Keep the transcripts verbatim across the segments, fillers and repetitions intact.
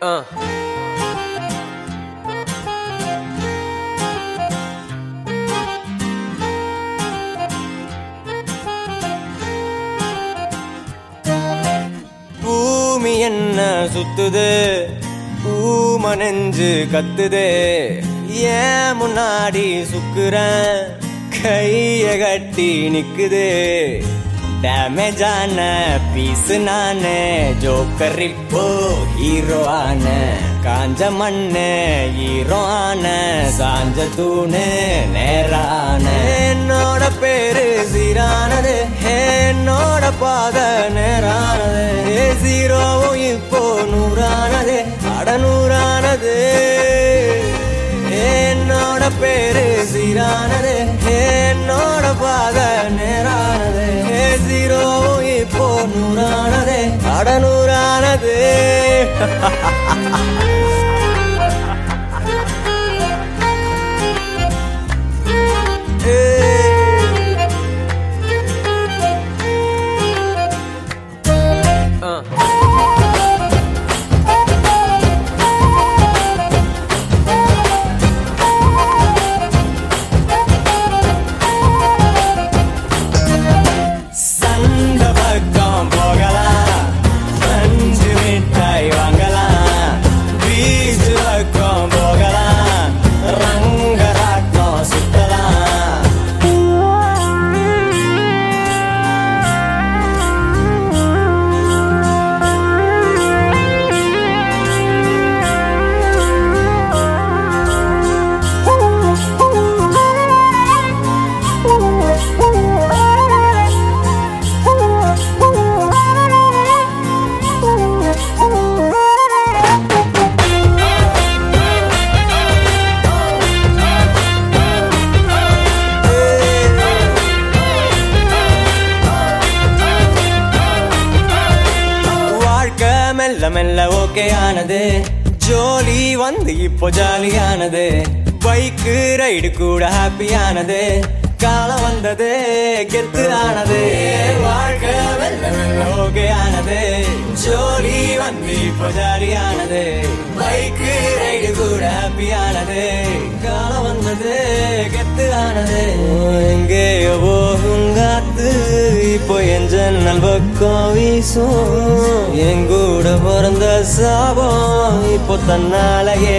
Uh. பூமி என்ன சுத்துது, பூம நெஞ்சு கத்துதே, ஏன் முன்னாடி சுக்குறேன் கைய கட்டி நிக்குதே. டேமேஜ் ஆன பீஸ் நானு, ஜோக்கர் இப்போ ஹீரோ ஆன, காஞ்ச மண்ணு ஹீரோ ஆன, சாஞ்ச தூணு நேரான. என்னோட பேரு சீரானது, என்னோட பாத நேரானது, சீரோவும் இப்போ நூறானது, அடநூறானது. என்னோட பேரு சீரானது, என்னோட பாத நேரானது, சீரோவும் இப்போ நூறானது, அடநூறானது. மெல்ல மெல்ல ஓகே ஆனது, ஜோலி வந்து இப்போ ஜாலியானது, பைக்கு ரைடு கூட ஹாப்பியானது, காலம் வந்தது கெத்து ஆனது. வாழ்க்கை மெல்ல மெல்ல ஓகே ஆனது, ஜோலி வந்து இப்போ ஜாலியானது, பைக்கு ரைடு கூட ஹாப்பியானது, காலம் வந்தது கெத்து ஆனது. எங்கேயோ போகும் காத்து இப்போ என் ஜன்னல் பக்கம் வீசும், எங்கூட பிறந்த சாபம் இப்போ தன்னாலேயே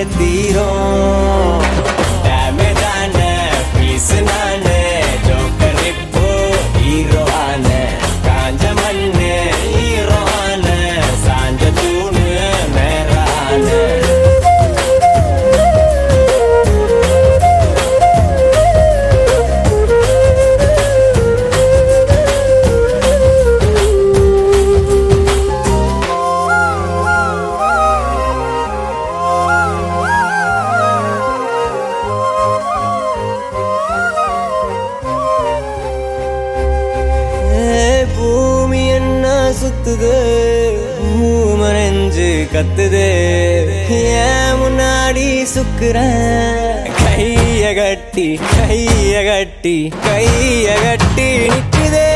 தீரும். டேமேஜ் ஆன பீஸ் நானு, ஜோக்கர் இப்போ ஹீரோ ஆன, காஞ்ச மண்ணு ஹீரோ ஆன, சாஞ்ச தூணு நேரான. சுத்துது, பூம நெஞ்சு கத்துது, ஏன் முன்னாடி சுக்குறேன் கைய கட்டி கைய கட்டி கைய கட்டி நிக்குதே.